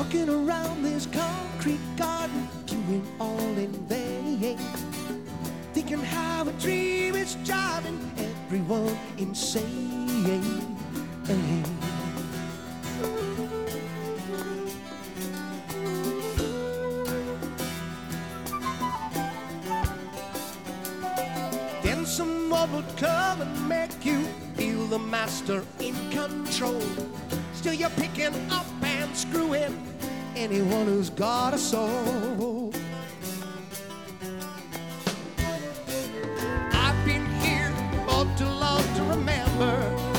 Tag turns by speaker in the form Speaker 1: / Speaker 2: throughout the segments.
Speaker 1: Walking around this concrete garden, doing all in vain, thinking how a dream is driving everyone insane. Then someone would come and make you feel the master in control. Still you're picking up and screwing anyone who's got a soul. I've been here for too long to remember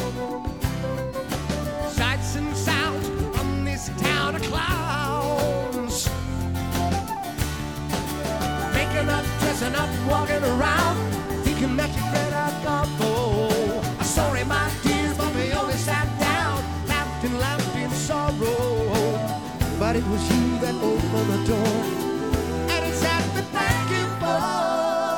Speaker 1: sights and sounds from this town of clowns. Making up, dressing up, walking around, thinking that you're great at gone. Sorry, my dear, but we only sat down, laughed and laughed in sorrow. But it was you that opened the door, and it's that to thank you for.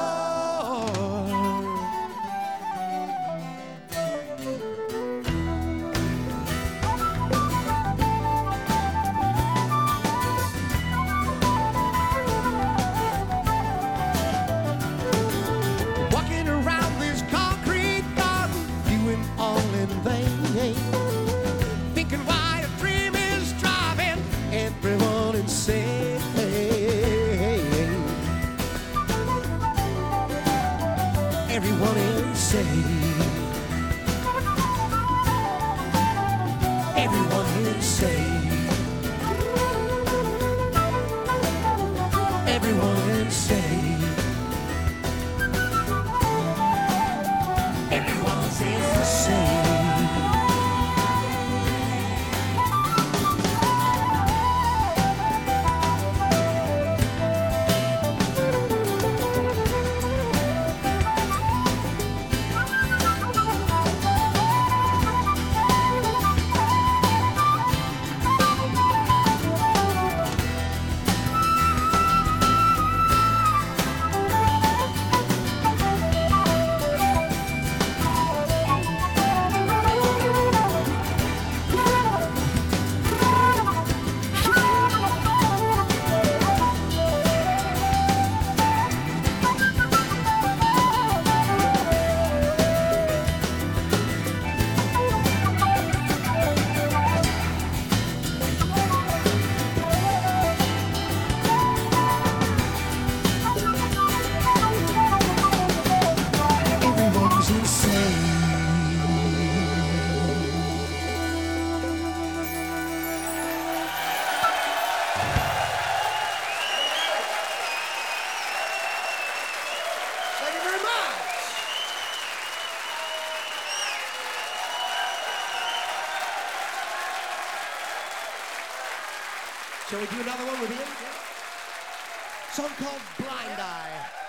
Speaker 1: Walking around this concrete garden, doing all in vain, thinking why a dream is driving everyone insane. Everyone insane. Everyone insane. Everyone insane. Everyone's insane. Thank you very much. Shall we do another one with Ian? Song called Blind Eye.